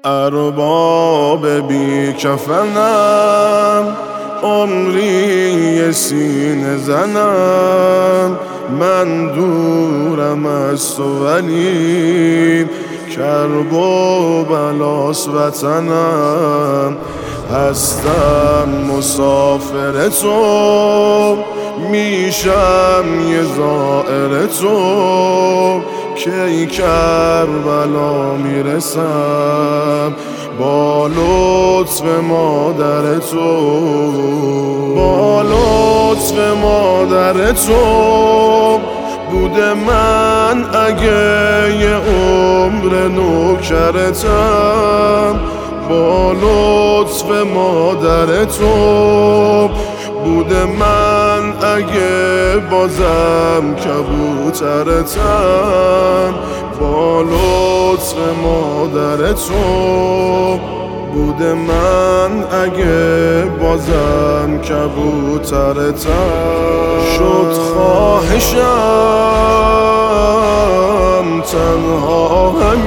ارباب بی کفنم، عمری سینه زنم. من دورم از تو ولی کرب و بلاس وطنم. هستم مسافر تو، میشم یه زائر تو. کی کربلا میرسم با لطف مادر تو، با لطف مادر تو. بوده من اگه یه عمر نوکرتم، با لطف مادر تو. بوده من اگه بازم کبوترتم، با لطف مادر تو. بوده من اگه بازم کبوترتم. شد خواهشم تنها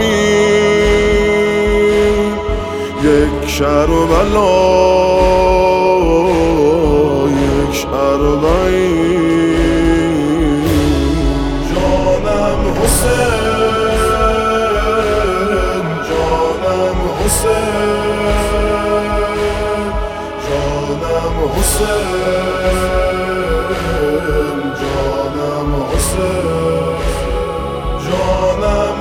همین یک کربلا، یک اربعین. جانم حسین، جانم حسین، جانم حسین، جانم حسین، جانم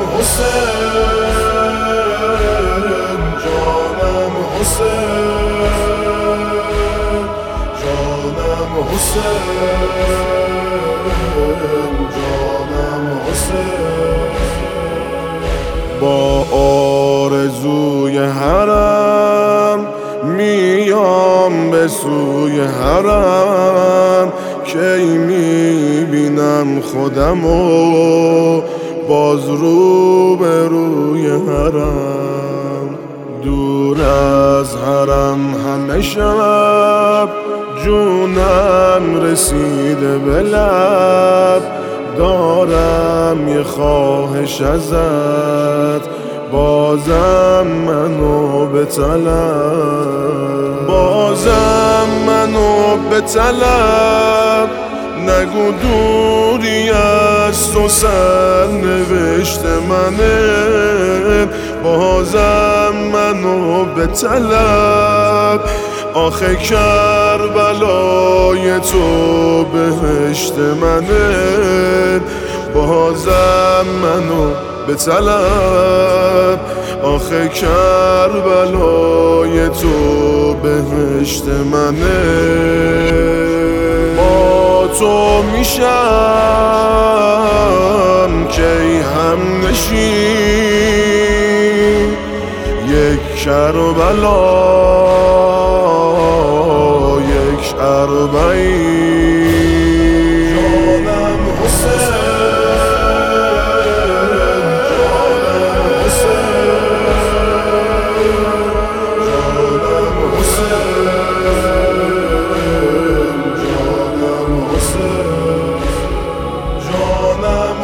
حسین، جانم حسین، جانم حسین، جانم حسین. با آرزوی حرم میام به سوی حرم. کی میبینم خودمو باز رو به روی حرم. دور از حرم همه شب جونم رسیده به لب. دارم یه خواهش ازت، بازم منو بطلب، بازم منو بطلب. نگو دوری از تو سرنوشت منه، بازم منو بطلب. آخه کربلای تو بهشت منه، بازم منو بطلب. آخه کربلای تو بهشت منه. با تو میشم کی هم نشین یک کربلا، یک اربعین. جانم حسین، جانم حسین، جانم حسین، جانم حسین، جانم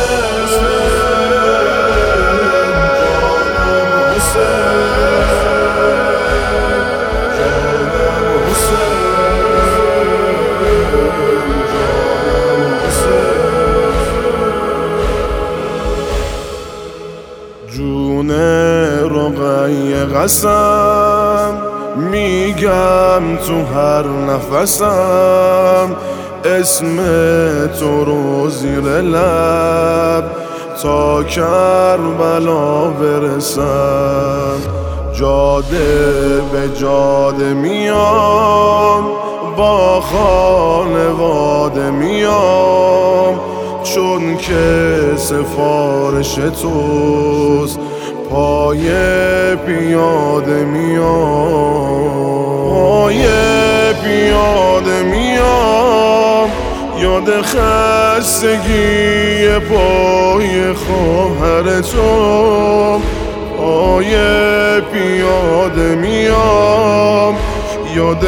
جون رقیه قسم میگم تو هر نفسم. اسم تو رو زیر لب تا کربلا برسم. جاده به جاده میام، با خانواده میام. چون که سفارش توست پای پیاده میام، پای پیاده میام. یاد خستگی پای خواهر تو پای پیاده میام. یاد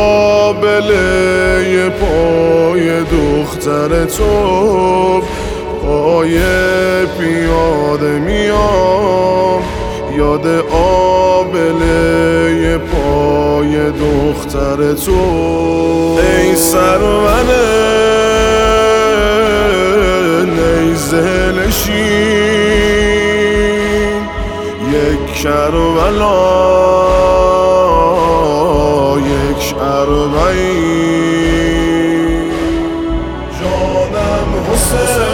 آبله پای دختر تو پای پیاده میام. یاد آبله پای دختر تو ای سرور نیزه نشین یک کربلا یک اربعین جانم حسین